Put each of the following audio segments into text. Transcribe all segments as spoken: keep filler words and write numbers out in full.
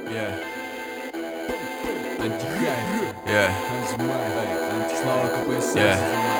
Yeah. Антихайп. Yeah. Слава КПСС. Yeah.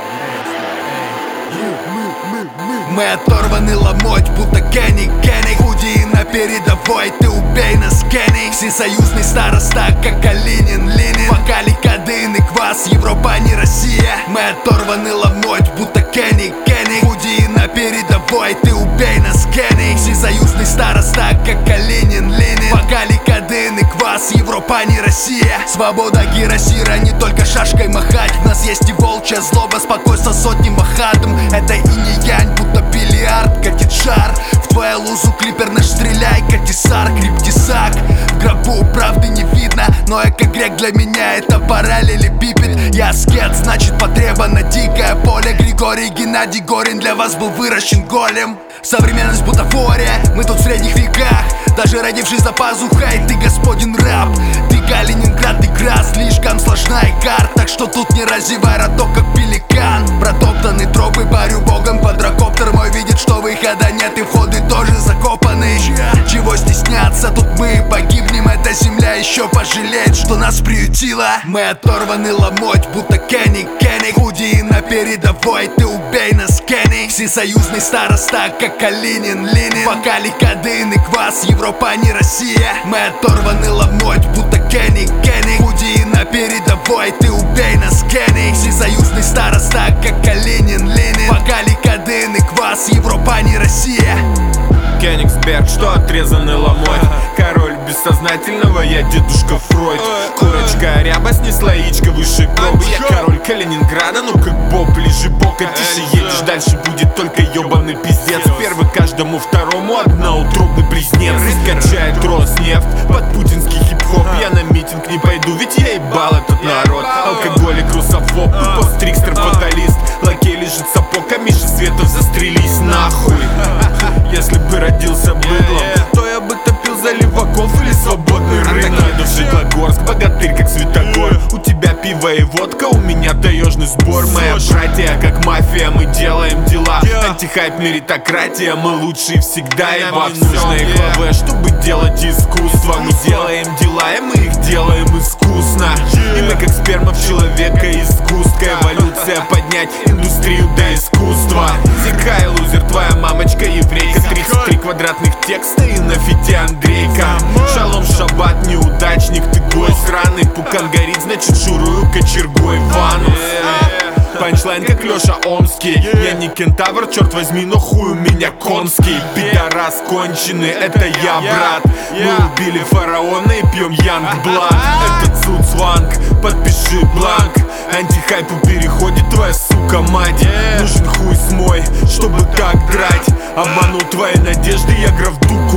Мы оторваны ломоть, будто Кенни Кенни. Худи на передовой, ты убей нас, Кенни. Всесоюзный староста, как Калинин Ленин. Пока Кадын и Квас, Европа не Россия. Мы оторваны ломоть, будто Кенни Кенни. Худи на передовой, ты убей нас, Кенни. Всесоюзный староста, как Калинин Ленин. Пока Кадын и Квас, Европа не Россия. Свобода Гиросира, не только шашкой махать. В нас есть и волчья злоба, спокойствие сотни махатом. Это и не янь, будто бильярд, катит шар. В твою лузу клипер наш стреляй, катисар, криптисак. В гробу правды не видно, но эко-грек для меня это параллелепипед. Я аскет, значит потребно дикое поле. Григорий Геннадий Горин для вас был выращен голем. Современность бутафория, мы тут в средних веках. Даже родившись за пазухой, ты господин раб. Ты Калининград, игра слишком сложная карта. Так что тут не разевай роток, как пеликан. Протоптаны тропы, парю богом, квадрокоптер мой видит, что выхода нет и входы тоже закопаны. Чего стесняться, тут мы погибнем. Эта земля еще пожалеет, что нас приютила. Мы оторваны ломоть, будто Кенни Кенни. Худи на передовой, ты убей нас, Кенни. Всесоюзный староста, как Калинин Ленин. Пока Кадын и Квас, Европа не Россия. Мы оторваны ломоть, будто Кенни Кенни. Худи на передовой, ты убей нас, Кенни. Всесоюзный староста, как Калинин Ленин. Пока Кадын и Квас, Европа не Россия. Кёнигсберг, что отрезанный ломоть. Король бессознательного, я дедушка Фройд. Курочка ряба снесла яичко выше гроба. Я король Калининграда, ну как Боб, лежи бока. Тише едешь, дальше будет только ебаный пиздец. Первый каждому второму одноутробный близнец. Скачает Роснефть под путинский хип-хоп. Я на митинг не пойду, ведь я ебал этот народ. Алкоголик, русофоб, посттрикстер, фаталист. Лакей лежит сапог, а Миша Светов застрелись нахуй. Если бы родился быдлом, то я бы топил за леваков или свободный рынок. Житлогорск, богатырь как Святогор. У тебя пиво и водка, у меня таежный сбор. Моя братья как мафия, мы делаем дела. Антихайп, меритократия, мы лучшие всегда. И вам нужно их лаве, чтобы делать искусство. Мы делаем дела, и мы их делаем искусно. И мы как сперма в человека из сгустка. Эволюция поднять индустрию до искусства. Зикай, лузер, твоя мамочка еврейка. Тридцать три квадратных текста и на фите Андрейка. Шалом, шаббат, неудачник, ты гой сраный. Пукан горит, значит шурую кочергой в анус. Панчлайн как Лёша Омский. Я не кентавр, черт возьми, но хуй у меня конский. Пидорас конченый, это я, брат. Мы убили фараона и пьем Янгблад. Это Цуцванг, подпиши бланк. Антихайпу переходит твоя сука мать. Нужен хуй с мой, чтобы так драть. Обманул твои надежды, я граф Дуку